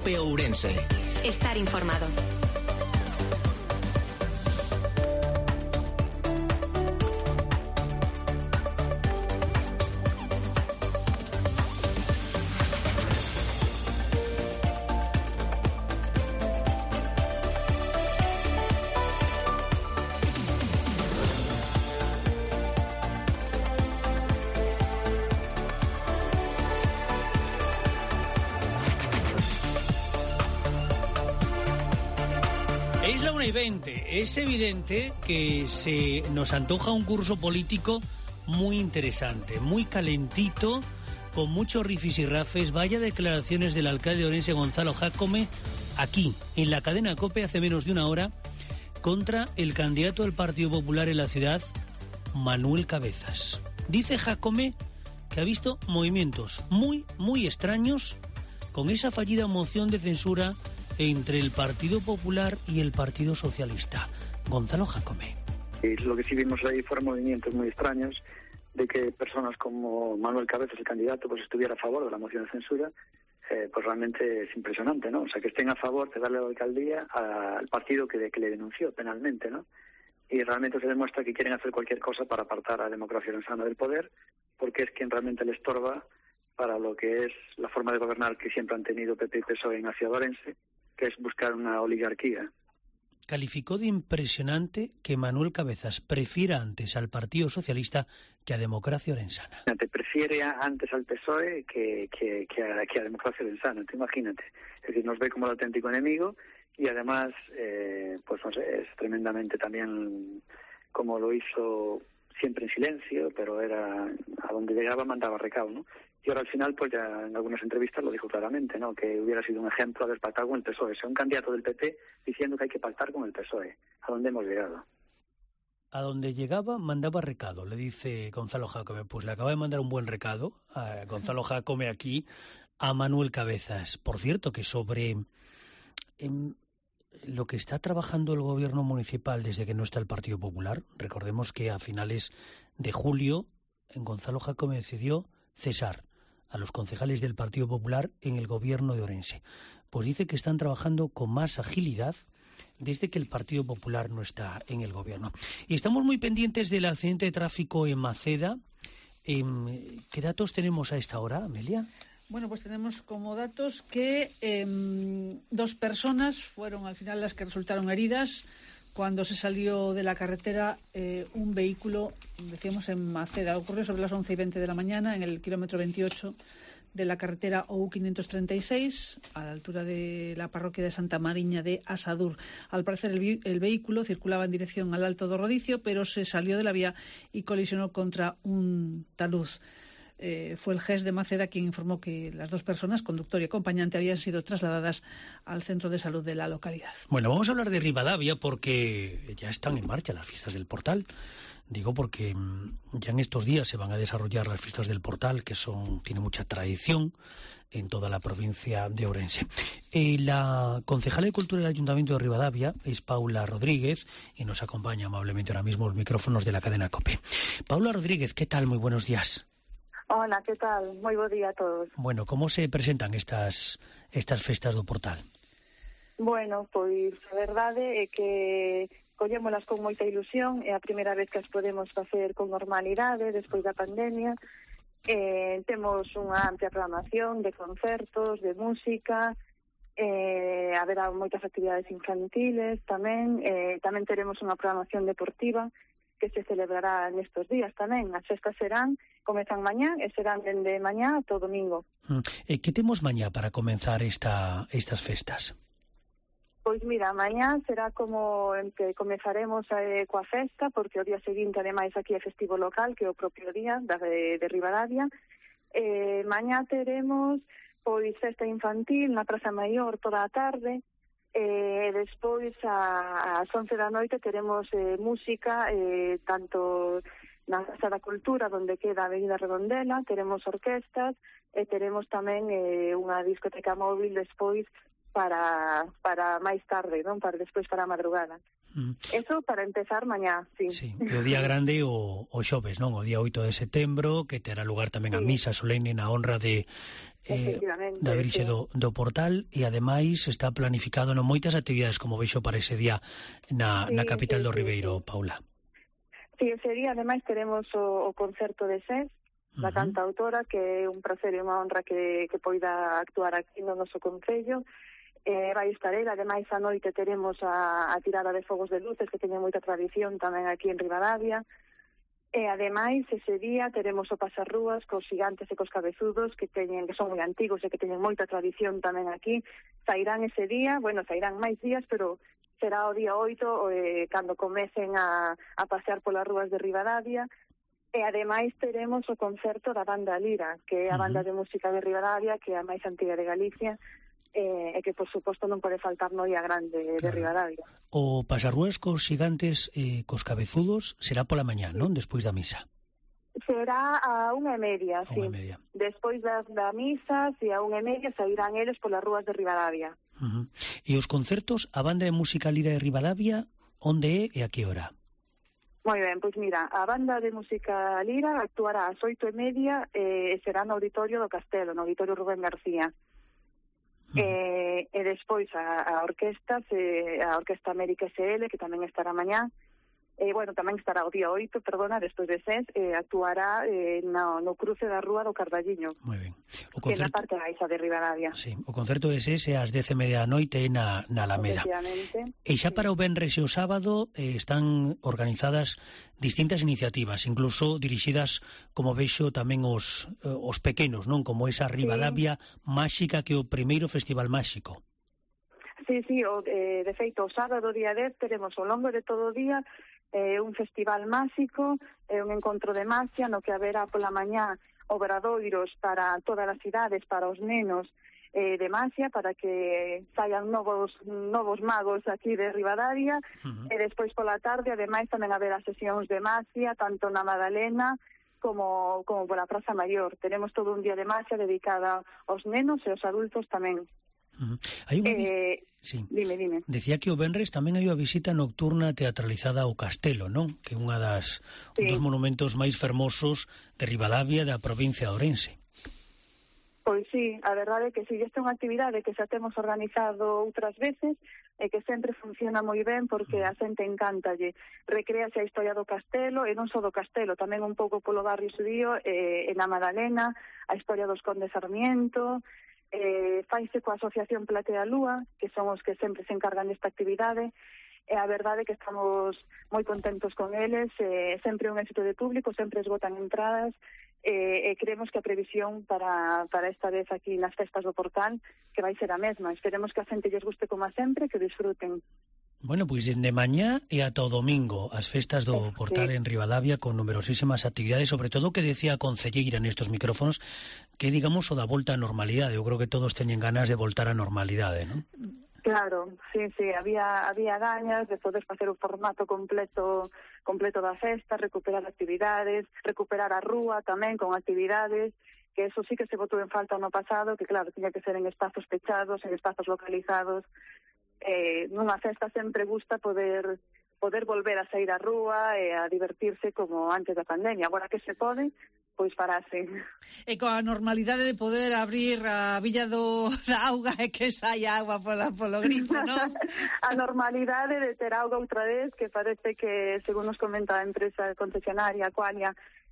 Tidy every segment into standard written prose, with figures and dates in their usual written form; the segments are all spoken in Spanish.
COPE Ourense. Estar informado. Es la 1:20. Es evidente que se nos antoja un curso político muy interesante, muy calentito, con muchos rifis y rafes. Vaya declaraciones del alcalde de Ourense, Gonzalo Jácome, aquí, en la cadena COPE, hace menos de una hora, contra el candidato del Partido Popular en la ciudad, Manuel Cabezas. Dice Jácome que ha visto movimientos muy extraños con esa fallida moción de censura entre el Partido Popular y el Partido Socialista. Gonzalo Jácome. Lo que sí vimos ahí fueron movimientos muy extraños de que personas como Manuel Cabezas, el candidato, pues estuviera a favor de la moción de censura. Pues realmente es impresionante, ¿no? O sea, que estén a favor de darle la alcaldía al partido que le denunció penalmente, ¿no? Y realmente se demuestra que quieren hacer cualquier cosa para apartar a Democracia Orensana del poder, porque es quien realmente le estorba para lo que es la forma de gobernar que siempre han tenido PP y PSOE en la ciudad de Ourense, que es buscar una oligarquía. Calificó de impresionante que Manuel Cabezas prefiera antes al Partido Socialista que a Democracia Orensana. Prefiere antes al PSOE que a Democracia Orensana, imagínate. Es decir, nos ve como el auténtico enemigo y además, pues no sé, es tremendamente también como lo hizo siempre en silencio, pero era a donde llegaba mandaba recao, ¿no? Y ahora al final, pues ya en algunas entrevistas lo dijo claramente, ¿no? Que hubiera sido un ejemplo haber pactado con el PSOE. O sea, un candidato del PP diciendo que hay que pactar con el PSOE. ¿A dónde hemos llegado? A donde llegaba mandaba recado, le dice Gonzalo Jácome. Pues le acaba de mandar un buen recado a Gonzalo Jácome aquí a Manuel Cabezas. Por cierto, que sobre lo que está trabajando el gobierno municipal desde que no está el Partido Popular, recordemos que a finales de julio Gonzalo Jácome decidió cesar a los concejales del Partido Popular en el gobierno de Ourense. Pues dice que están trabajando con más agilidad desde que el Partido Popular no está en el gobierno. Y estamos muy pendientes del accidente de tráfico en Maceda. ¿Qué datos tenemos a esta hora, Amelia? Bueno, pues tenemos como datos que 2 personas fueron al final las que resultaron heridas cuando se salió de la carretera un vehículo, decíamos en Maceda. Ocurrió sobre las 11:20 de la mañana en el kilómetro 28 de la carretera OU 536, a la altura de la parroquia de Santa Mariña de Asadur. Al parecer el vehículo circulaba en dirección al Alto do Rodicio, pero se salió de la vía y colisionó contra un talud. Fue el GES de Maceda quien informó que las 2 personas, conductor y acompañante, habían sido trasladadas al centro de salud de la localidad. Bueno, vamos a hablar de Ribadavia porque ya están en marcha las fiestas del Portal. Digo porque ya en estos días se van a desarrollar las fiestas del Portal, que tiene mucha tradición en toda la provincia de Ourense. La concejala de Cultura del Ayuntamiento de Ribadavia es Paula Rodríguez y nos acompaña amablemente ahora mismo los micrófonos de la cadena COPE. Paula Rodríguez, ¿qué tal? Muy buenos días. Hola, ¿qué tal? Moi bo día a todos. Bueno, como se presentan estas festas do Portal? Bueno, pois a verdade é que collémolas con moita ilusión, é a primeira vez que as podemos facer con normalidade despois da pandemia. Temos unha amplia programación de concertos, de música, haberá moitas actividades infantiles tamén, tamén teremos unha programación deportiva que se celebrará nestes días tamén. As festas comezan mañá e serán dende mañá ata o domingo. Que temos mañá para comenzar estas festas? Pois mira, mañá será como en que comezaremos coa festa, porque o día seguinte ademais aquí é festivo local, que é o propio día de Ribadavia. Mañá teremos pois festa infantil na Praza Maior toda a tarde. Despois ás 11 da noite teremos música tanto na Casa da Cultura, onde queda a Avenida Redondela, teremos orquestas e teremos tamén unha discoteca móvil despois para máis tarde, non? Para despois para a madrugada. Eso para empezar mañá, sí. Sí, e o día grande o xoves, non? O día 8 de setembro, que terá lugar tamén a misa solene na honra de da Virxe do Portal, e ademais está planificado moitas actividades, como veixo para ese día na capital do Ribeiro, Paula. Sí, ese día ademais teremos o concerto de SES, da cantautora, que é un prazer e unha honra que poida actuar aquí no noso concello. Vai estar ela, ademais a noite teremos a tirada de fogos de luces, que teñen moita tradición tamén aquí en Ribadavia, e ademais ese día teremos o pasarrúas cos xigantes e cos cabezudos, que son moi antigos e que teñen moita tradición tamén aquí. Sairán ese día, sairán máis días, pero será o día 8 cando comecen a pasear polas rúas de Ribadavia. E ademais teremos o concerto da banda Lira, que é a banda de música de Ribadavia, que é a máis antiga de Galicia, e que, por suposto, non pode faltar no día grande de Ribadavia. O pasarrúas cos xigantes e cos cabezudos será pola mañá, non? Despois da misa. Será a 1:30, sí. Despois da misa, si a 1:30 sairán eles polas rúas de Ribadavia. E os concertos, a banda de música Lira de Ribadavia, onde é e a que hora? Moi ben, pois mira, a banda de música Lira actuará ás 8:30 e será no Auditorio do Castelo, no Auditorio Rubén García. E despois a orquesta América SL, que tamén estará mañá, tamén estará o día 8, despois de SES, actuará no cruce da Rúa do Carballiño, que é na parte baixa de Ribadavia. Sí, o concerto de SES é ás 10:30 da noite na Alameda. E xa para o venres e o sábado están organizadas distintas iniciativas, incluso dirixidas, como vexo, tamén os pequenos, non? Como esa Ribadavia máxica, que é o primeiro festival máxico. Sí, de feito, o sábado día 10 teremos ao longo de todo o día un festival máxico, un encontro de maxia no que haberá pola mañá obradoiros para todas as cidades, para os nenos de maxia, para que saian novos magos aquí de Ribadavia, e despois pola tarde, ademais, tamén haberá sesións de maxia, tanto na Madalena como pola Praza Maior. Teremos todo un día de maxia dedicada aos nenos e aos adultos tamén. Hai unha sí. Dime. Decía que o venres tamén hai unha visita nocturna teatralizada ao Castelo, non? Que é un dos monumentos máis fermosos de Ribadavia, da provincia de Ourense. Pois sí, a verdade é que si esta é unha actividade que xa temos organizado outras veces e que sempre funciona moi ben, porque a xente encántalle. Recréase a historia do Castelo, e non só do Castelo, tamén un pouco polo barrio xudío, e na Madalena, a historia dos Condes Sarmiento. Faise coa Asociación Platea Lúa, que son os que sempre se encargan desta actividade, e a verdade é que estamos moi contentos con eles, sempre un éxito de público, sempre esgotan entradas, e creemos que a previsión para esta vez aquí nas festas do Portal que vai ser a mesma. Esperemos que a xente lles guste como sempre, que disfruten. Bueno, pois dende mañá e ata o domingo as festas do Portal en Ribadavia, con numerosísimas actividades, sobre todo o que decía a concelleira nestos micrófonos, que digamos o da volta á normalidade. Eu creo que todos teñen ganas de voltar á normalidade, non? Claro, sí, había gañas de poder facer o formato completo da festa, recuperar actividades, recuperar a rúa tamén con actividades, que eso sí que se botou en falta no pasado, que claro, tiña que ser en espazos pechados, en espazos localizados. Nunha festa sempre gusta poder volver a sair á rúa e a divertirse como antes da pandemia. Agora que se pode, pois farase. E coa normalidade de poder abrir a billa da auga e que saia agua polo grifo, non? A normalidade de ter auga outra vez, que parece que, según nos comenta a empresa concesionaria Aqualia,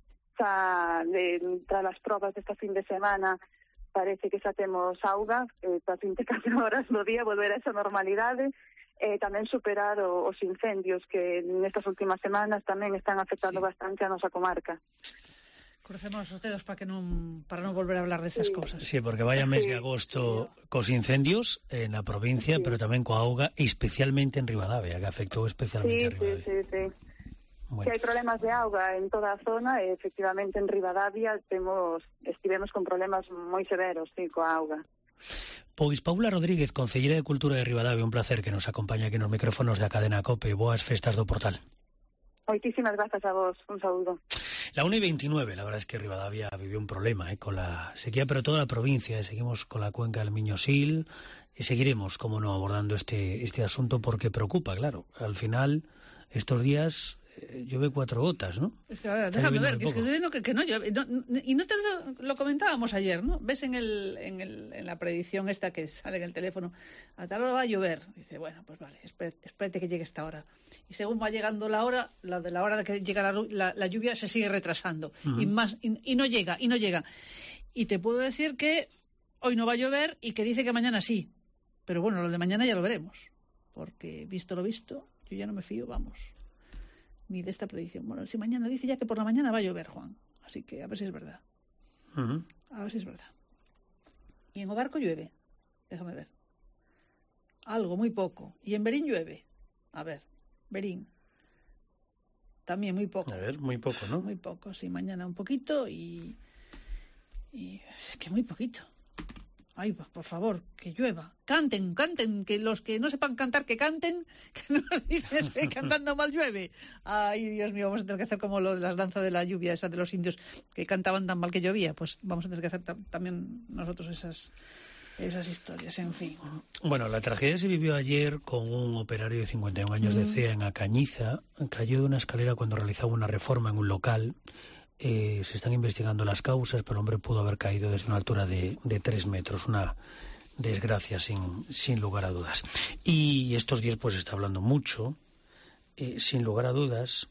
tras as probas desta fin de semana, parece que xa temos auga para 24 horas no día, volver a esa normalidade, e tamén superar os incendios que nestas últimas semanas tamén están afectando bastante a nosa comarca. Crucemos os dedos para non volver a hablar destas cousas. Sí, porque vaya mes de agosto cos incendios na provincia, pero tamén coa auga, especialmente en Ribadavia, que afectou especialmente a Ribadavia. Sí. Bueno. Que hai problemas de auga en toda a zona, e efectivamente en Ribadavia estivemos con problemas moi severos, coa auga. Pois Paula Rodríguez, concelleira de Cultura de Ribadavia, un placer que nos acompañe aquí nos micrófonos da cadena COPE. Boas festas do Portal. Moitísimas grazas a vos, un saúdo. La 1:29, la verdad es que Ribadavia vivió un problema con la sequía, pero toda la provincia, seguimos con la cuenca del Miño-Sil, seguiremos, como no, abordando este asunto porque preocupa, claro. Al final, estos días llueve 4 gotas, ¿no? Es que, a ver, déjame ver, que estoy viendo que no llueve. Y no te lo comentábamos ayer, ¿no? Ves en la predicción esta que sale en el teléfono, a tal hora va a llover. Dice, bueno, pues vale, espérate que llegue esta hora. Y según va llegando la hora de que llega la lluvia se sigue retrasando. Uh-huh. Y no llega. Y te puedo decir que hoy no va a llover y que dice que mañana sí. Pero bueno, lo de mañana ya lo veremos. Porque, visto lo visto, yo ya no me fío, vamos, ni de esta predicción. Bueno, si mañana dice ya que por la mañana va a llover, Juan. Así que a ver si es verdad. Uh-huh. A ver si es verdad. Y en Obarco llueve. Déjame ver. Algo, muy poco. Y en Berín llueve. A ver, Berín. También muy poco. A ver, muy poco, ¿no? Muy poco, sí. Mañana un poquito y es que muy poquito. Ay, por favor, que llueva. Canten, que los que no sepan cantar, que canten, que nos dices que cantando mal llueve. Ay, Dios mío, vamos a tener que hacer como lo de las danzas de la lluvia, esa de los indios que cantaban tan mal que llovía. Pues vamos a tener que hacer también nosotros esas historias, en fin. Bueno, la tragedia se vivió ayer con un operario de 51 años de CEA en Acañiza. Cayó de una escalera cuando realizaba una reforma en un local. Se están investigando las causas, pero el hombre pudo haber caído desde una altura de 3 metros. Una desgracia sin lugar a dudas. Y estos días pues se está hablando mucho, sin lugar a dudas,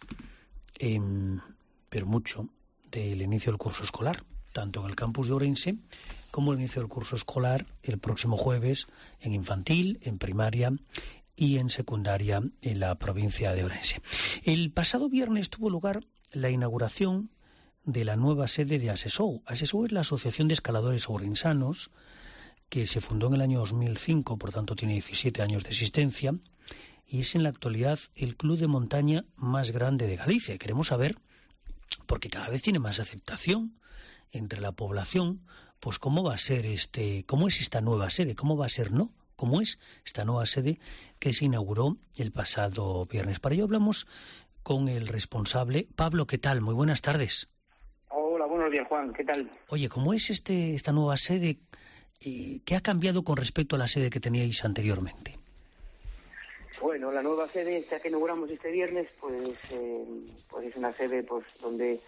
pero mucho, del inicio del curso escolar, tanto en el campus de Ourense como el inicio del curso escolar el próximo jueves en infantil, en primaria y en secundaria en la provincia de Ourense. El pasado viernes tuvo lugar la inauguración de la nueva sede de ASESOU. ASESOU es la Asociación de Escaladores Ourensanos, que se fundó en el año 2005, por tanto tiene 17 años de existencia, y es en la actualidad el club de montaña más grande de Galicia. Y queremos saber, porque cada vez tiene más aceptación entre la población, pues cómo va a ser cómo es esta nueva sede, cómo va a ser, ¿no? Cómo es esta nueva sede que se inauguró el pasado viernes. Para ello hablamos con el responsable. Pablo, ¿qué tal? Muy buenas tardes. Hola, buenos días, Juan. ¿Qué tal? Oye, ¿cómo es esta nueva sede? ¿Qué ha cambiado con respecto a la sede que teníais anteriormente? Bueno, la nueva sede, esta que inauguramos este viernes, pues es una sede pues donde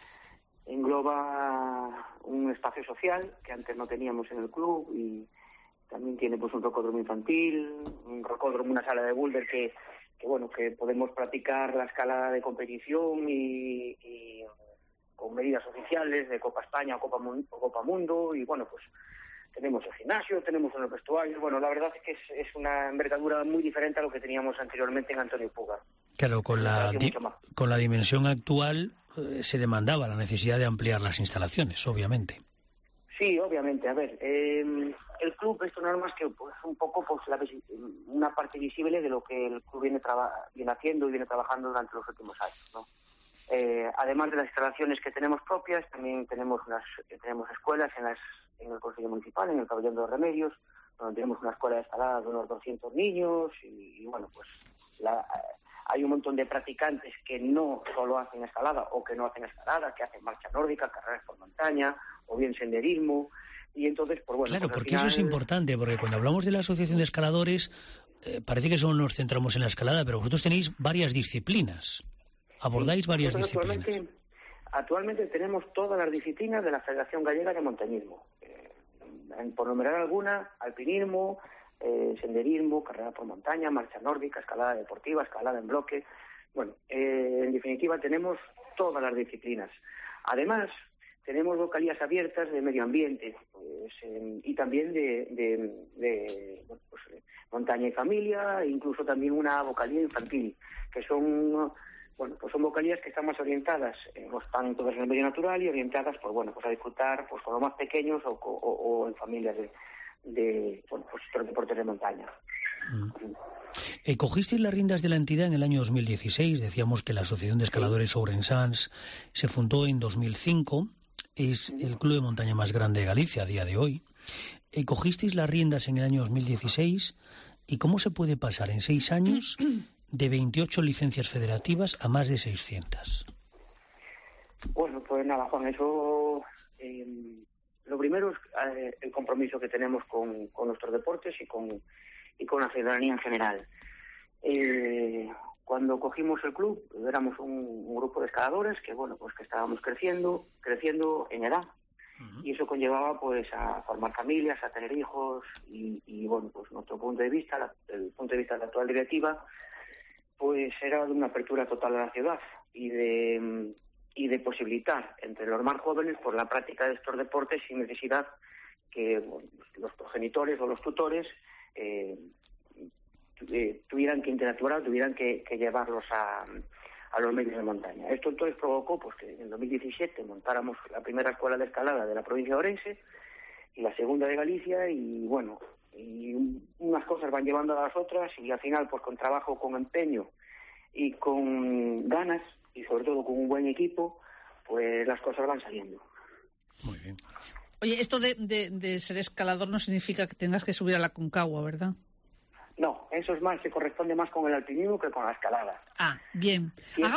engloba un espacio social que antes no teníamos en el club, y también tiene pues un rocódromo infantil, una sala de boulder que podemos practicar la escalada de competición y con medidas oficiales de Copa España o Copa Mundo, y bueno, pues tenemos el gimnasio, tenemos el vestuario. Bueno, la verdad es que es una envergadura muy diferente a lo que teníamos anteriormente en Antonio Puga. Claro, con la dimensión actual se demandaba la necesidad de ampliar las instalaciones, obviamente. Sí, obviamente. A ver, el club, esto no es más que pues, un poco pues una parte visible de lo que el club viene haciendo y viene trabajando durante los últimos años, ¿no? Además de las instalaciones que tenemos propias, también tenemos escuelas en el Consejo Municipal, en el Pabellón de los Remedios, donde tenemos una escuela de escalada de unos 200 niños y bueno, pues hay un montón de practicantes que no solo hacen escalada o que no hacen escalada, que hacen marcha nórdica, carreras por montaña o bien senderismo. Y entonces, pues bueno... Claro, pues porque al final... eso es importante, porque cuando hablamos de la Asociación de Escaladores, parece que solo nos centramos en la escalada, pero vosotros tenéis varias disciplinas, abordáis varias disciplinas. Actualmente tenemos todas las disciplinas de la Federación Gallega de Montañismo. Por numerar alguna, alpinismo, senderismo, carrera por montaña, marcha nórdica, escalada deportiva, escalada en bloque. Bueno, en definitiva tenemos todas las disciplinas. Además, tenemos vocalías abiertas de medio ambiente y también de montaña y familia, e incluso también una vocalía infantil, que son vocalías que están más orientadas, están todas en el medio natural y orientadas a disfrutar pues con los más pequeños o en familias de deportes de montaña. Cogisteis las riendas de la entidad en el año 2016, decíamos que la Asociación de Escaladores Ourensans se fundó en 2005, es el club de montaña más grande de Galicia a día de hoy. Cogisteis las riendas en el año 2016, ¿y cómo se puede pasar en 6 años de 28 licencias federativas a más de 600? Bueno, pues nada, Juan, eso Lo primero es el compromiso que tenemos con nuestros deportes y con la ciudadanía en general. Cuando cogimos el club, éramos un grupo de escaladores que, bueno, pues que estábamos creciendo en edad. Y eso conllevaba pues a formar familias, a tener hijos y bueno, pues nuestro punto de vista, el punto de vista de la actual directiva, pues era de una apertura total a la ciudad y de posibilitar entre los más jóvenes por la práctica de estos deportes sin necesidad que los progenitores o los tutores tuvieran que interactuar, tuvieran que llevarlos a los medios de montaña. Esto entonces provocó pues que en 2017 montáramos la primera escuela de escalada de la provincia de Orense y la segunda de Galicia y bueno, y unas cosas van llevando a las otras y al final pues con trabajo, con empeño y con ganas y sobre todo con un buen equipo, pues las cosas van saliendo. Muy bien. Oye, esto de ser escalador no significa que tengas que subir a la Aconcagua, ¿verdad? No, eso es más, se corresponde más con el alpinismo que con la escalada. Ah, bien.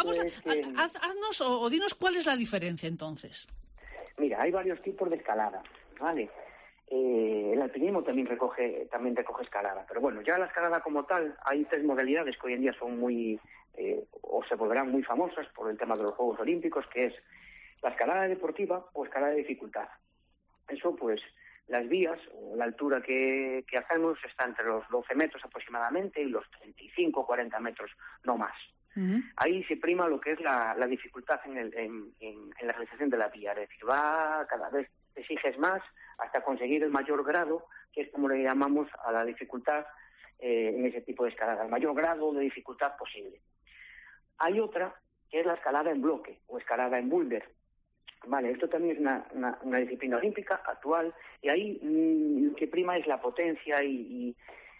Haznos o dinos cuál es la diferencia entonces. Mira, hay varios tipos de escalada, ¿vale? El alpinismo también recoge escalada, pero bueno, ya la escalada como tal, hay 3 modalidades que hoy en día son muy, o se volverán muy famosas por el tema de los Juegos Olímpicos, que es la escalada deportiva o escalada de dificultad. Eso pues, las vías o la altura que hacemos está entre los 12 metros aproximadamente y los 35 o 40 metros, no más. Uh-huh. Ahí se prima lo que es la dificultad en la realización de la vía, es decir, cada vez exiges más hasta conseguir el mayor grado, que es como le llamamos a la dificultad en ese tipo de escalada, el mayor grado de dificultad posible. Hay otra que es la escalada en bloque o escalada en boulder. Vale, esto también es una disciplina olímpica actual y ahí lo que prima es la potencia y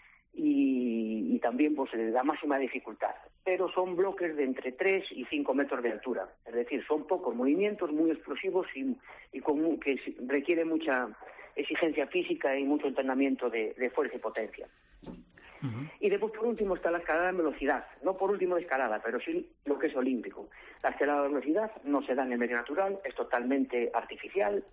también pues la máxima dificultad. Pero son bloques de entre 3 y 5 metros de altura. Es decir, son pocos movimientos, muy explosivos y que requiere mucha exigencia física y mucho entrenamiento de fuerza y potencia. Uh-huh. Y después, por último, está la escalada en velocidad. No por último de escalada, pero sí lo que es olímpico. La escalada de velocidad no se da en el medio natural, es totalmente artificial,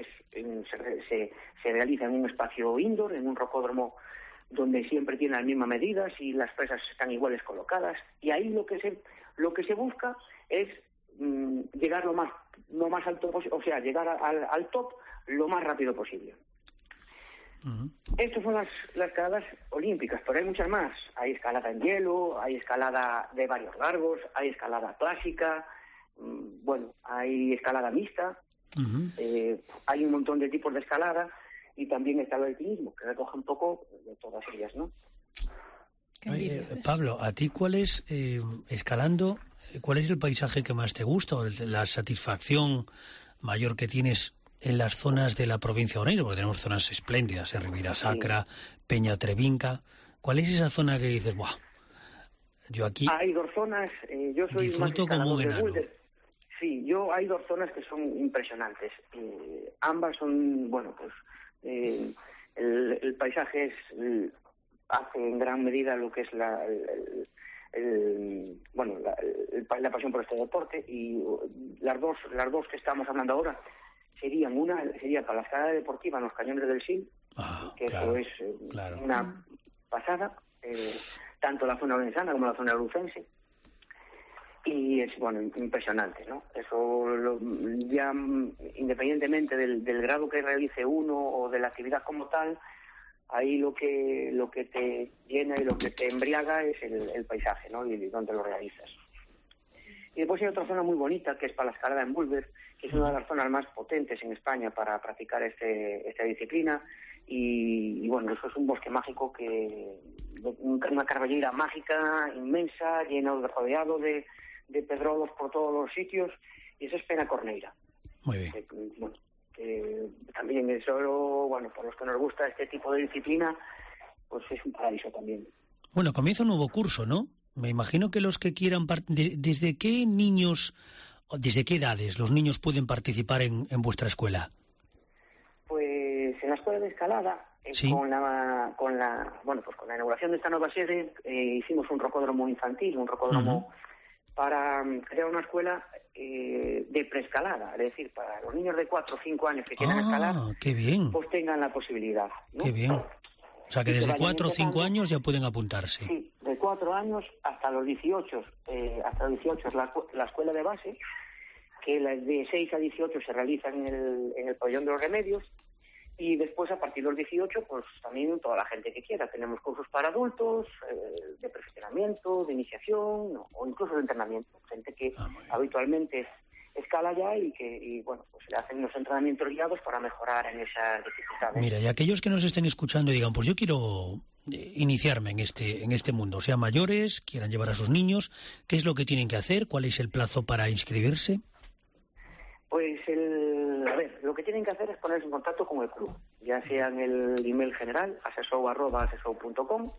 se realiza en un espacio indoor, en un rocódromo donde siempre tiene las mismas medidas y las presas están iguales colocadas. Y ahí lo que se busca es llegar lo más alto posible, o sea, llegar al top lo más rápido posible. Uh-huh. Estas son las escaladas olímpicas, pero hay muchas más. Hay escalada en hielo, hay escalada de varios largos, hay escalada clásica, bueno, hay escalada mixta, uh-huh. Hay un montón de tipos de escalada y también está el alpinismo, que recoge un poco de todas ellas, ¿no? Pablo, ¿a ti cuál es, escalando, cuál es el paisaje que más te gusta o la satisfacción mayor que tienes en las zonas de la provincia de Orense? Porque tenemos zonas espléndidas, Ribera Sacra, sí. Peña Trevinca. ¿Cuál es esa zona que dices, ¡buah! Yo aquí hay 2 zonas, yo soy más escalador de boulder. Sí, hay 2 zonas que son impresionantes. Ambas son, bueno, pues el paisaje hace en gran medida lo que es la pasión por este deporte, y las dos que estamos hablando ahora sería para la escalada deportiva en los cañones del Sil, que claro, eso es una pasada, tanto la zona orensana como la zona lucense, y es impresionante, ¿no? Eso ya independientemente del grado que realice uno o de la actividad como tal, ahí lo que te llena y lo que te embriaga es el paisaje, ¿no? Y donde lo realizas. Y después hay otra zona muy bonita que es para la escalada en boulder, que es una de las zonas más potentes en España para practicar esta disciplina, y bueno, eso es un bosque mágico, una carballera mágica inmensa, rodeado de pedrolos por todos los sitios, y eso es Penacorneira. Muy bien. También eso, por los que nos gusta este tipo de disciplina, pues es un paraíso también. Bueno, comienza un nuevo curso, ¿no? Me imagino que los que quieran... ¿Desde qué niños, desde qué edades los niños pueden participar en vuestra escuela? Pues en la escuela de escalada, ¿sí? con la inauguración de esta nueva sede, hicimos un rocódromo infantil, un rocódromo para crear una escuela de preescalada, es decir, para los niños de 4 o 5 años que quieran escalar, qué bien. pues tengan la posibilidad, ¿no? Qué bien. O sea, que desde 4 o 5 años ya pueden apuntarse. Sí, de 4 años hasta los 18. Hasta los 18 es la escuela de base, que de 6 a 18 se realiza en el pabellón de los Remedios, y después a partir de los 18 pues también toda la gente que quiera. Tenemos cursos para adultos, de perfeccionamiento, de iniciación o incluso de entrenamiento. Gente que habitualmente escala ya y bueno, pues le hacen unos entrenamientos guiados para mejorar en esas dificultades. Mira, y aquellos que nos estén escuchando y digan, pues yo quiero iniciarme en este mundo, sean mayores, quieran llevar a sus niños, ¿qué es lo que tienen que hacer? ¿Cuál es el plazo para inscribirse? Pues lo que tienen que hacer es ponerse en contacto con el club, ya sea en el email general, asesou@asesou.com,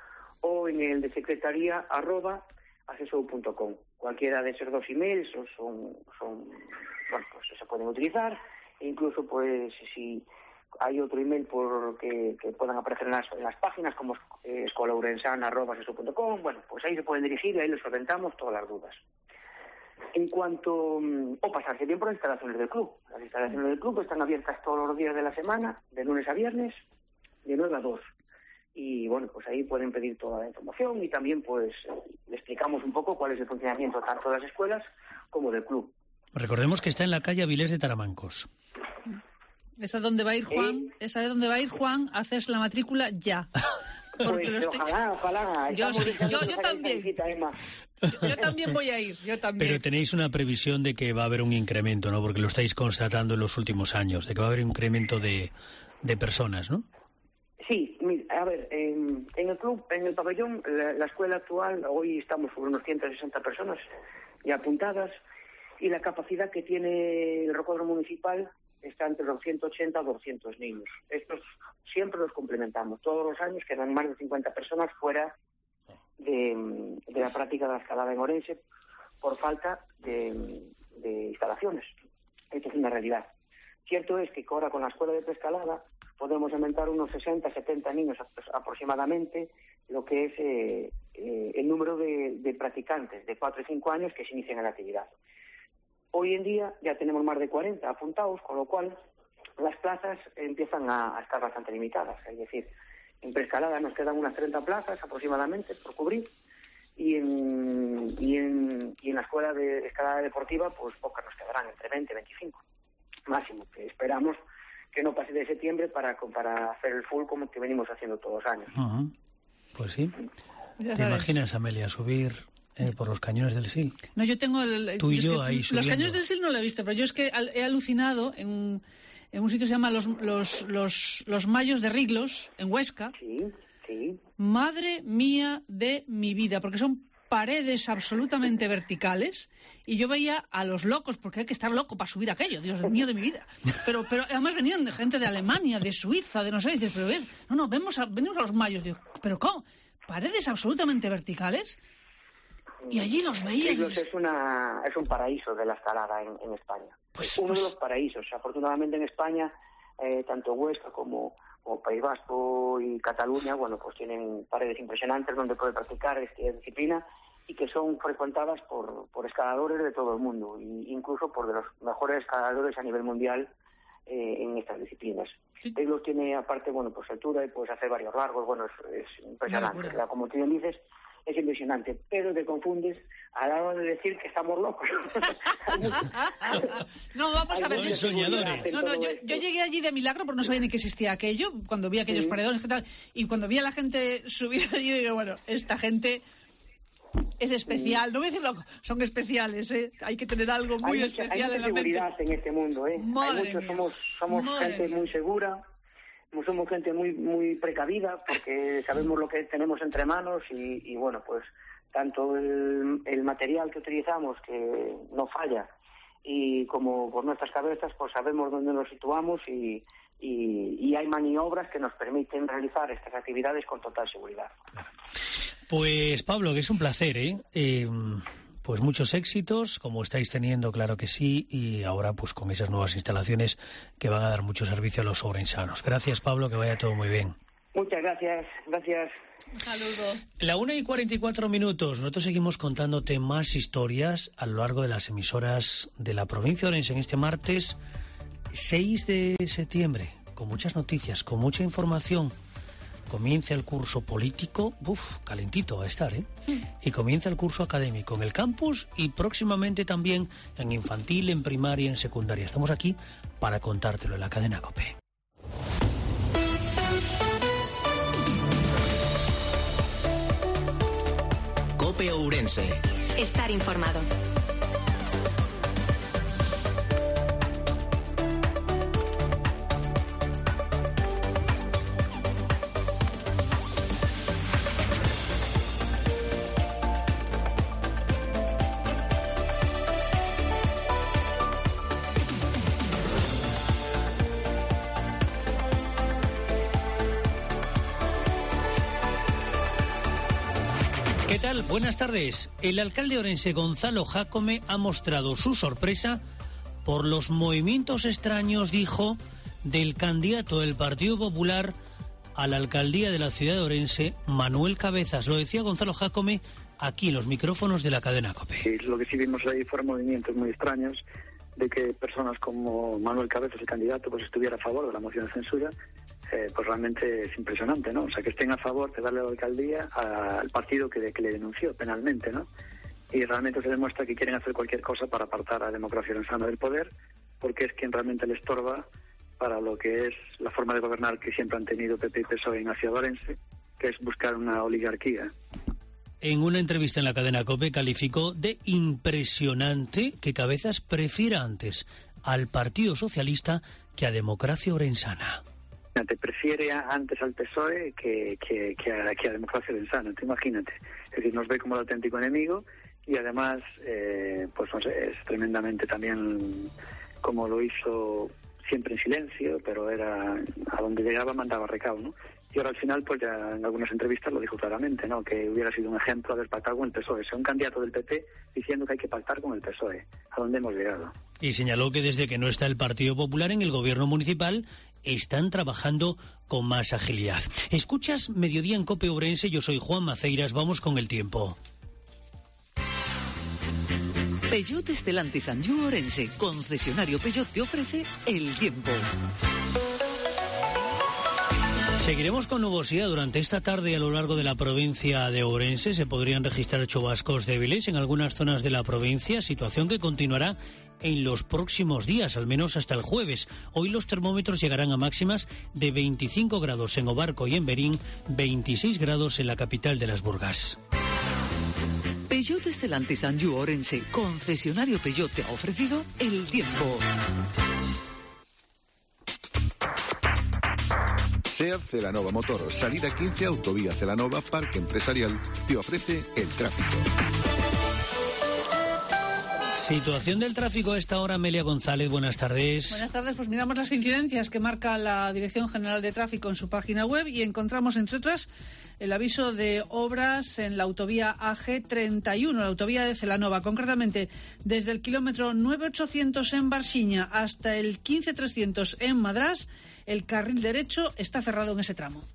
o en el de secretaría @asesou.com. Cualquiera de esos 2 emails son bueno, pues se pueden utilizar, e incluso pues si hay otro email que puedan aparecer en las páginas, como escolaurensana@asesou.com, bueno, pues ahí se pueden dirigir y ahí les solventamos todas las dudas. En cuanto... o pasarse bien por las instalaciones del club. Las instalaciones del club están abiertas todos los días de la semana, de lunes a viernes, de 9 a 2. Y bueno, pues ahí pueden pedir toda la información y también pues le explicamos un poco cuál es el funcionamiento tanto de las escuelas como del club. Recordemos que está en la calle Avilés de Taramancos. ¿Esa es donde va a ir Juan? ¿Esa es donde va a ir Juan? Haces la matrícula ya. Porque pues ojalá. Yo también. Visita, Emma. Yo también voy a ir, yo también. Pero tenéis una previsión de que va a haber un incremento, ¿no? Porque lo estáis constatando en los últimos años, de que va a haber un incremento de personas, ¿no? Sí, a ver, en el club, en el pabellón, la escuela actual, hoy estamos sobre unos 160 personas ya apuntadas, y la capacidad que tiene el rocódromo municipal está entre los 180 a 200 niños. Estos siempre los complementamos. Todos los años quedan más de 50 personas fuera de la práctica de la escalada en Orense por falta de instalaciones. Esto es una realidad. Cierto es que ahora con la escuela de preescalada podemos aumentar unos 60, 70 niños aproximadamente, lo que es el número de practicantes de 4 y 5 años que se inician en la actividad. Hoy en día ya tenemos más de 40 apuntados, con lo cual las plazas empiezan a estar bastante limitadas. Es decir, en preescalada nos quedan unas 30 plazas aproximadamente por cubrir, y en la escuela de escalada deportiva pues pocas nos quedarán, entre 20 y 25 máximo, que esperamos que no pase de septiembre para hacer el full como que venimos haciendo todos los años. Uh-huh. Pues sí. ¿Te imaginas, Amelia, subir por los cañones del Sil? No, yo tengo tú y yo ahí subiendo. Los cañones del Sil no lo he visto, pero yo es que he alucinado en un sitio que se llama los Mayos de Riglos, en Huesca. Sí. Madre mía de mi vida, porque son paredes absolutamente verticales, y yo veía a los locos, porque hay que estar loco para subir aquello, Dios mío de mi vida. Pero además venían de gente de Alemania, de Suiza, de no sé, dices, pero ves, venimos a los mayos, digo, ¿pero cómo? ¿Paredes absolutamente verticales? Y allí los veías. Riglos es un paraíso de la escalada en España. Es uno de los paraísos. Afortunadamente en España, tanto Huesca como País Vasco y Cataluña, bueno, pues tienen paredes impresionantes donde puede practicar esta disciplina, y que son frecuentadas por escaladores de todo el mundo, e incluso por de los mejores escaladores a nivel mundial en estas disciplinas. Riglos tiene aparte, bueno, pues altura y puedes hacer varios largos, bueno, es impresionante. Como tú bien dices, es impresionante, pero te confundes a la hora de decir que estamos locos. No, vamos a ver. Soñadores. Yo llegué allí de milagro porque no sabía ni que existía aquello, cuando vi aquellos paredones y tal, y cuando vi a la gente subir allí, digo, bueno, esta gente es especial. No voy a decir loco, son especiales, ¿eh? Hay que tener algo muy especial en la mente. Hay mucha seguridad en este mundo, ¿eh? Somos gente muy segura. Somos gente muy precavida, porque sabemos lo que tenemos entre manos, y bueno, pues tanto el material que utilizamos, que no falla, y como por nuestras cabezas, pues sabemos dónde nos situamos, y hay maniobras que nos permiten realizar estas actividades con total seguridad. Pues Pablo, que es un placer, pues muchos éxitos, como estáis teniendo, claro que sí, y ahora pues con esas nuevas instalaciones que van a dar mucho servicio a los ourensanos. Gracias, Pablo, que vaya todo muy bien. Muchas gracias. Un saludo. La 1:44. Nosotros seguimos contándote más historias a lo largo de las emisoras de la provincia de Orense en este martes 6 de septiembre, con muchas noticias, con mucha información. Comienza el curso político, calentito va a estar, ¿eh? Y comienza el curso académico en el campus y próximamente también en infantil, en primaria y en secundaria. Estamos aquí para contártelo en la cadena COPE. COPE Ourense. Estar informado. ¿Qué tal? Buenas tardes. El alcalde orense Gonzalo Jácome ha mostrado su sorpresa por los movimientos extraños, dijo, del candidato del Partido Popular a la alcaldía de la ciudad de Orense, Manuel Cabezas. Lo decía Gonzalo Jácome aquí en los micrófonos de la cadena COPE. Sí, lo que sí vimos ahí fueron movimientos muy extraños de que personas como Manuel Cabezas, el candidato, pues estuviera a favor de la moción de censura. Pues realmente es impresionante, ¿no? O sea, que estén a favor de darle la alcaldía al partido que le denunció penalmente, ¿no? Y realmente se demuestra que quieren hacer cualquier cosa para apartar a Democracia Orensana del poder, porque es quien realmente le estorba para lo que es la forma de gobernar que siempre han tenido PP y PSOE en la ciudad de Orense, que es buscar una oligarquía. En una entrevista en la cadena COPE calificó de impresionante que Cabezas prefiera antes al Partido Socialista que a Democracia Orensana. Te prefiere antes al PSOE que a Democracia Orensana, imagínate. Es decir, nos ve como el auténtico enemigo y además, pues no sé, es tremendamente también como lo hizo siempre en silencio, pero era a donde llegaba mandaba recao, ¿no? Y ahora al final, pues ya en algunas entrevistas lo dijo claramente, ¿no? Que hubiera sido un ejemplo haber pactado con el PSOE. O sea, un candidato del PP diciendo que hay que pactar con el PSOE. ¿A dónde hemos llegado? Y señaló que desde que no está el Partido Popular en el gobierno municipal, están trabajando con más agilidad. Escuchas Mediodía en COPE Ourense, yo soy Juan Maceiras, vamos con el tiempo. Peugeot Stellantis Anjou Orense, concesionario Peugeot, te ofrece el tiempo. Seguiremos con nubosidad durante esta tarde a lo largo de la provincia de Ourense. Se podrían registrar chubascos débiles en algunas zonas de la provincia, situación que continuará en los próximos días, al menos hasta el jueves. Hoy los termómetros llegarán a máximas de 25 grados en Obarco y en Berín, 26 grados en la capital de las Burgas. Peugeot Stellantis Anjou Orense, concesionario Peugeot, te ha ofrecido el tiempo. SEAT Celanova Motor, salida 15, autovía Celanova, Parque Empresarial, te ofrece el tráfico. Situación del tráfico a esta hora, Amelia González, buenas tardes. Buenas tardes, pues miramos las incidencias que marca la Dirección General de Tráfico en su página web y encontramos, entre otras, el aviso de obras en la autovía AG31, la autovía de Celanova, concretamente desde el kilómetro 9800 en Barxiña hasta el 15300 en Madrás, el carril derecho está cerrado en ese tramo.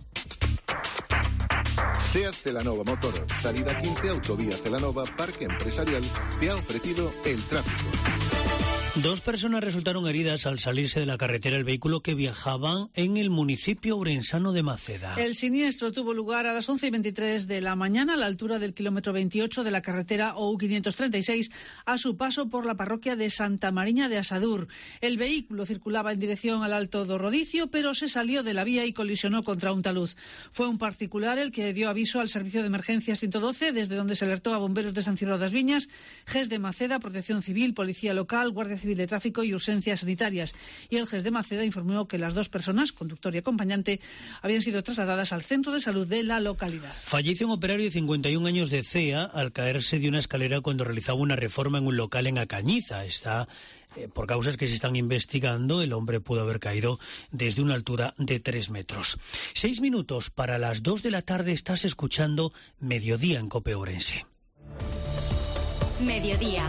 SEAT Celanova Motor, salida 15, autovía Celanova, Parque Empresarial, te ha ofrecido el tráfico. 2 personas resultaron heridas al salirse de la carretera el vehículo que viajaban en el municipio orensano de Maceda. El siniestro tuvo lugar a las 11:23 de la mañana a la altura del kilómetro 28 de la carretera OU 536 a su paso por la parroquia de Santa Mariña de Asadur. El vehículo circulaba en dirección al Alto do Rodicio, pero se salió de la vía y colisionó contra un talud. Fue un particular el que dio aviso al servicio de emergencias 112, desde donde se alertó a bomberos de San Cirilo das Viñas, GES de Maceda, Protección Civil, Policía Local, Guardia Civil de Tráfico y Urgencias Sanitarias. Y el GES de Maceda informó que las 2 personas, conductor y acompañante, habían sido trasladadas al centro de salud de la localidad. Fallece un operario de 51 años de CEA al caerse de una escalera cuando realizaba una reforma en un local en Acañiza. Por causas que se están investigando, el hombre pudo haber caído desde una altura de 3 metros. 6 minutos para las 2 de la tarde, estás escuchando Mediodía en COPE Ourense. Mediodía.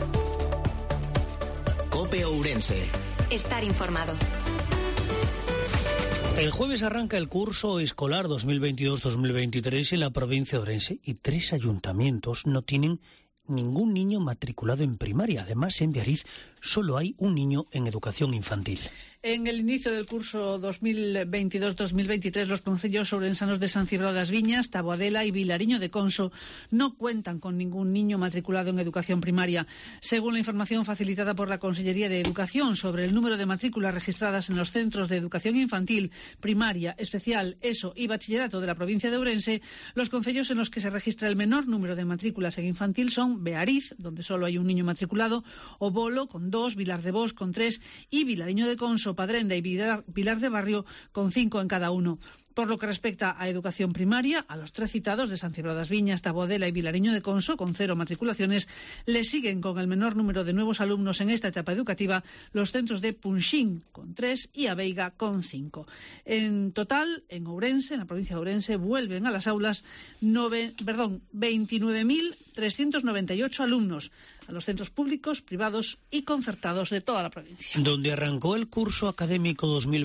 COPE Ourense. Estar informado. El jueves arranca el curso escolar 2022-2023 en la provincia de Ourense y 3 ayuntamientos no tienen ningún niño matriculado en primaria. Además, en Beariz solo hay un niño en educación infantil. En el inicio del curso 2022-2023, los concellos ourensanos de San Cibrao das Viñas, Taboadela y Vilariño de Conso no cuentan con ningún niño matriculado en educación primaria. Según la información facilitada por la Consellería de Educación sobre el número de matrículas registradas en los centros de educación infantil, primaria, especial, ESO y bachillerato de la provincia de Ourense, los concellos en los que se registra el menor número de matrículas en infantil son Beariz, donde solo hay un niño matriculado, O Bolo, con 2, Vilar de Bos, con 3, y Vilariño de Conso, Padrenda y Vilar de Barrio, con 5 en cada uno. Por lo que respecta a educación primaria, a los 3 citados de San Cibrao das Viñas, Taboadela y Vilariño de Conso, con 0 matriculaciones, le siguen con el menor número de nuevos alumnos en esta etapa educativa los centros de Punxín, con 3, y Abeiga, con 5. En total, en Ourense, en la provincia de Ourense, vuelven a las aulas 29.398 alumnos, a los centros públicos, privados y concertados de toda la provincia. Donde arrancó el curso académico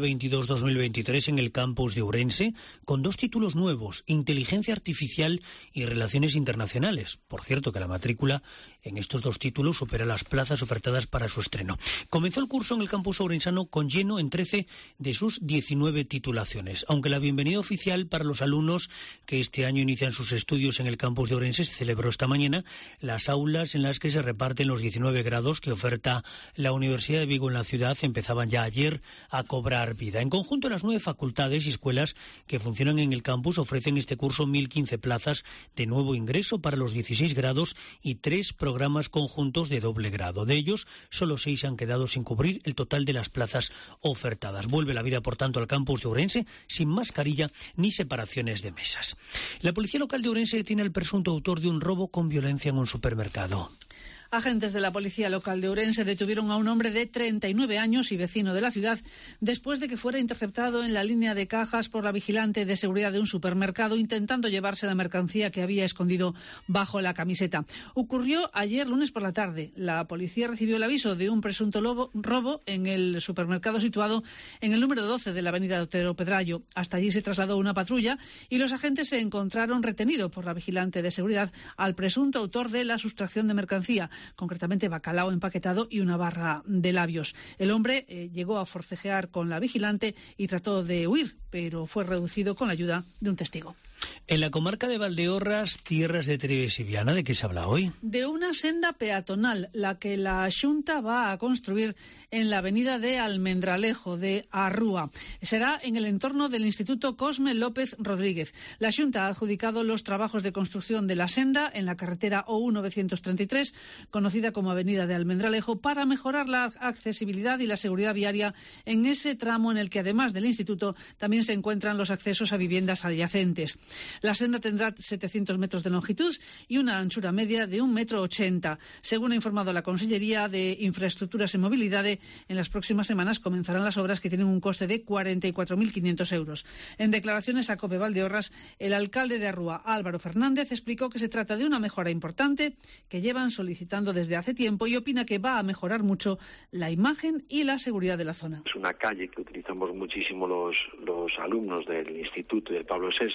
2022-2023 en el campus de Ourense, con 2 títulos nuevos, Inteligencia Artificial y Relaciones Internacionales. Por cierto, que la matrícula en estos 2 títulos supera las plazas ofertadas para su estreno. Comenzó el curso en el campus ourensano con lleno en 13 de sus 19 titulaciones, aunque la bienvenida oficial para los alumnos que este año inician sus estudios en el campus de Ourense se celebró esta mañana. Las aulas en las que se reparten los 19 grados que oferta la Universidad de Vigo en la ciudad empezaban ya ayer a cobrar vida. En conjunto, las 9 facultades y escuelas que funcionan en el campus ofrecen este curso 1.015 plazas de nuevo ingreso para los 16 grados y 3 programas conjuntos de doble grado. De ellos, solo 6 han quedado sin cubrir el total de las plazas ofertadas. Vuelve la vida, por tanto, al campus de Ourense sin mascarilla ni separaciones de mesas. La policía local de Ourense detiene al presunto autor de un robo con violencia en un supermercado. Agentes de la Policía Local de Ourense detuvieron a un hombre de 39 años y vecino de la ciudad después de que fuera interceptado en la línea de cajas por la vigilante de seguridad de un supermercado intentando llevarse la mercancía que había escondido bajo la camiseta. Ocurrió ayer lunes por la tarde. La policía recibió el aviso de un presunto robo en el supermercado situado en el número 12 de la avenida Otero Pedrayo. Hasta allí se trasladó una patrulla y los agentes se encontraron retenido por la vigilante de seguridad al presunto autor de la sustracción de mercancía, concretamente bacalao empaquetado y una barra de labios. El hombre llegó a forcejear con la vigilante y trató de huir, pero fue reducido con la ayuda de un testigo. En la comarca de Valdeorras, tierras de Trives y Viana, ¿de qué se habla hoy? De una senda peatonal, la que la Xunta va a construir en la avenida de Almendralejo de Arrúa. Será en el entorno del Instituto Cosme López Rodríguez. La Xunta ha adjudicado los trabajos de construcción de la senda en la carretera OU933, conocida como avenida de Almendralejo, para mejorar la accesibilidad y la seguridad viaria en ese tramo en el que, además del instituto, también se encuentran los accesos a viviendas adyacentes. La senda tendrá 700 metros de longitud y una anchura media de 1,80 m. Según ha informado la Consellería de Infraestructuras y Movilidad, en las próximas semanas comenzarán las obras que tienen un coste de 44.500 euros. En declaraciones a COPE Valdeorras, el alcalde de Arrúa, Álvaro Fernández, explicó que se trata de una mejora importante que llevan solicitando desde hace tiempo y opina que va a mejorar mucho la imagen y la seguridad de la zona. Es una calle que utilizamos muchísimo los alumnos del Instituto y del Pablo VI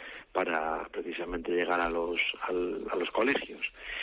para precisamente llegar a los colegios.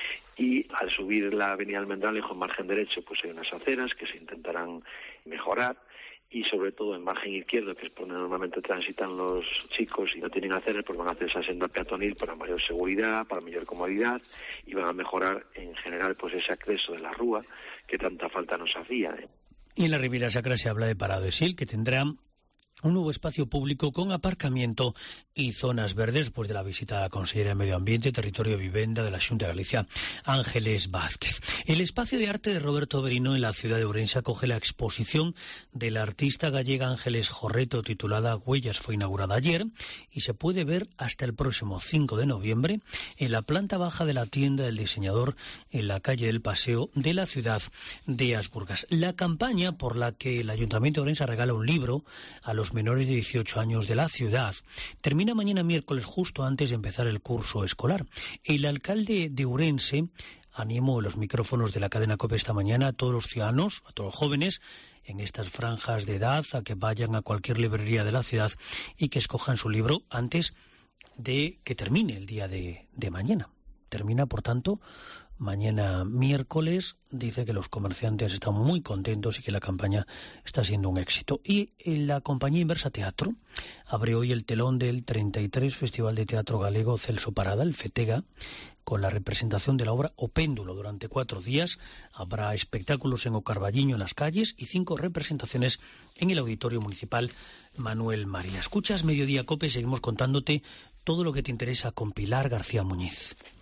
Y al subir la avenida Almendralejo en margen derecho, pues hay unas aceras que se intentarán mejorar, y sobre todo en margen izquierdo, que es por donde normalmente transitan los chicos y no tienen aceras, pues van a hacer esa senda peatonil para mayor seguridad, para mayor comodidad, y van a mejorar en general pues ese acceso de la Rúa que tanta falta nos hacía. Y en la Ribera Sacra se habla de Parado de Sil, que tendrá un nuevo espacio público con aparcamiento y zonas verdes después de la visita a la consellera de Medio Ambiente, Territorio y Vivenda de la Xunta de Galicia, Ángeles Vázquez. El espacio de arte de Roberto Berino en la ciudad de Ourense acoge la exposición de la artista gallega Ángeles Jorreto titulada Huellas. Fue inaugurada ayer y se puede ver hasta el próximo 5 de noviembre en la planta baja de la tienda del diseñador en la calle del Paseo de la ciudad de Asburgas. La campaña por la que el Ayuntamiento de Ourense regala un libro a los menores de 18 años de la ciudad termina mañana miércoles, justo antes de empezar el curso escolar. El alcalde de Ourense animo en los micrófonos de la cadena COPE esta mañana a todos los ciudadanos, a todos los jóvenes en estas franjas de edad, a que vayan a cualquier librería de la ciudad y que escojan su libro antes de que termine el día de mañana. Termina, por tanto, mañana miércoles. Dice que los comerciantes están muy contentos y que la campaña está siendo un éxito. Y la compañía Inversa Teatro abre hoy el telón del 33 Festival de Teatro Galego Celso Parada, el FETEGA, con la representación de la obra O Péndulo. Durante 4 días habrá espectáculos en O Carballiño, en las calles, y 5 representaciones en el Auditorio Municipal Manuel María. Escuchas Mediodía COPE, seguimos contándote todo lo que te interesa con Pilar García Muñiz.